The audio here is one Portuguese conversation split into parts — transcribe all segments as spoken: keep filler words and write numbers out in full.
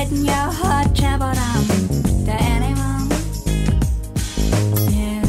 letting your heart travel down to any moment. Yeah.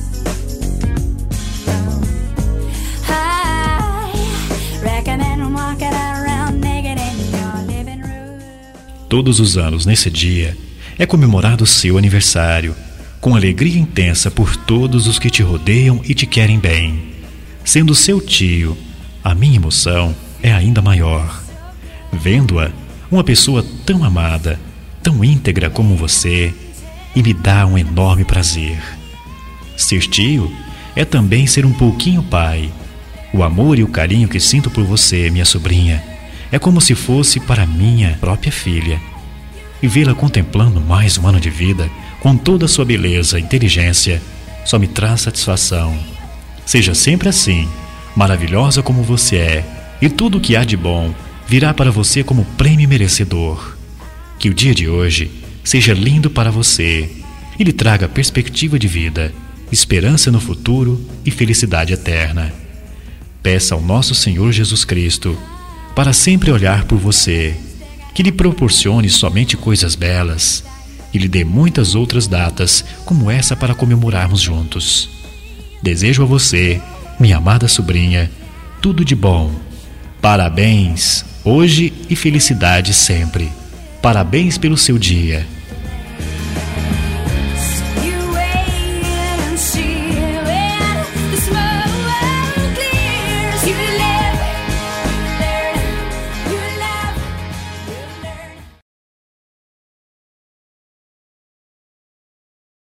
Oh. I recommend walking around naked in your living room. Todos os anos, nesse dia, é comemorado o seu aniversário, com alegria intensa por todos os que te rodeiam e te querem bem. Sendo seu tio, a minha emoção é ainda maior. Vendo-a, uma pessoa tão amada, tão íntegra como você, e me dá um enorme prazer. Ser tio é também ser um pouquinho pai. O amor e o carinho que sinto por você, minha sobrinha, é como se fosse para minha própria filha. E vê-la contemplando mais um ano de vida, com toda a sua beleza e inteligência, só me traz satisfação. Seja sempre assim, maravilhosa como você é, e tudo o que há de bom virá para você como prêmio merecedor. Que o dia de hoje seja lindo para você e lhe traga perspectiva de vida, esperança no futuro e felicidade eterna. Peça ao nosso Senhor Jesus Cristo para sempre olhar por você, que lhe proporcione somente coisas belas e lhe dê muitas outras datas como essa para comemorarmos juntos. Desejo a você, minha amada sobrinha, tudo de bom. Parabéns hoje e felicidade sempre. Parabéns pelo seu dia.